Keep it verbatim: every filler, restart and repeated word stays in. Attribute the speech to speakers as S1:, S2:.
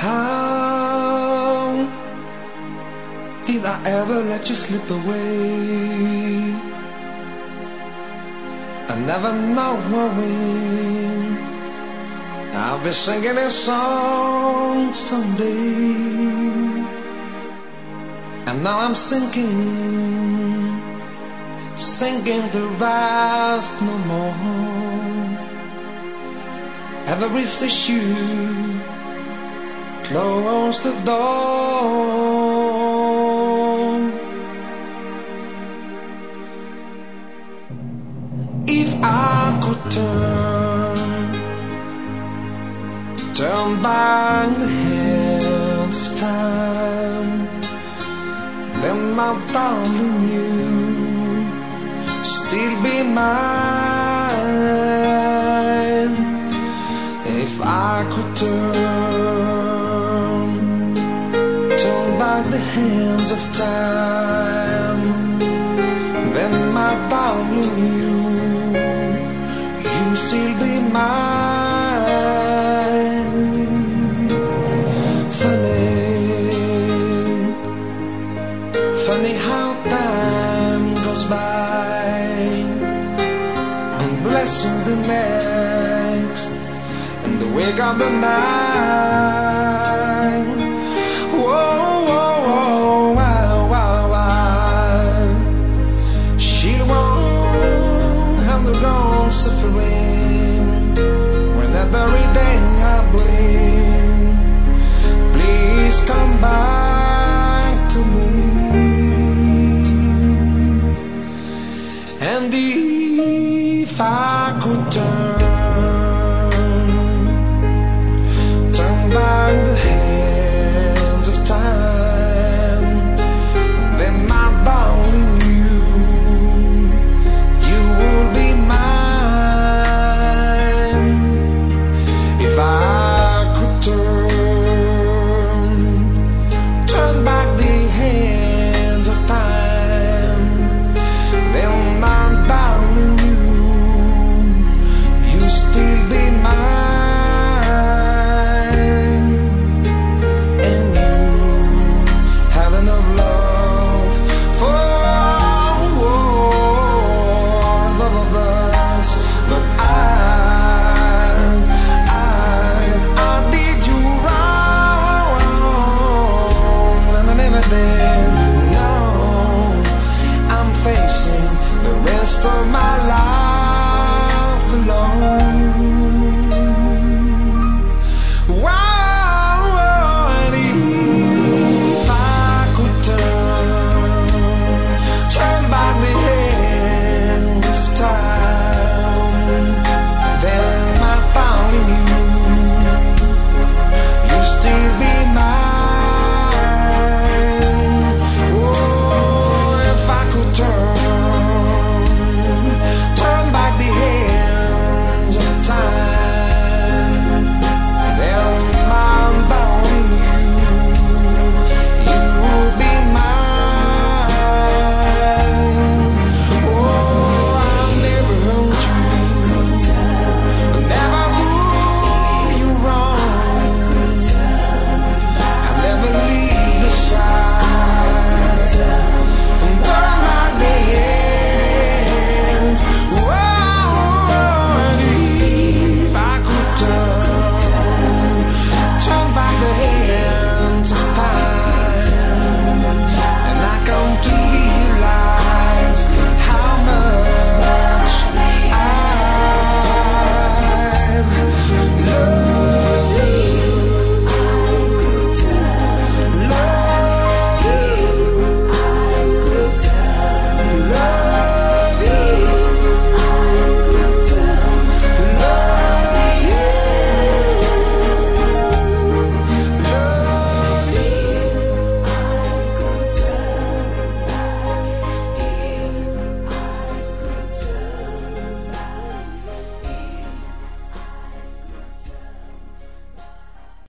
S1: How did I ever let you slip away? I never know when I'll be singing a song someday. And now I'm sinking, sinking to rise no more. Every issue close the door. If I could turn, turn back the hands of time, then my darling you still be mine. If I could turn, turn back the hands of time, then my darling you, you still be mine. Funny, funny how time goes by, and blessing the next, and the wake of the night.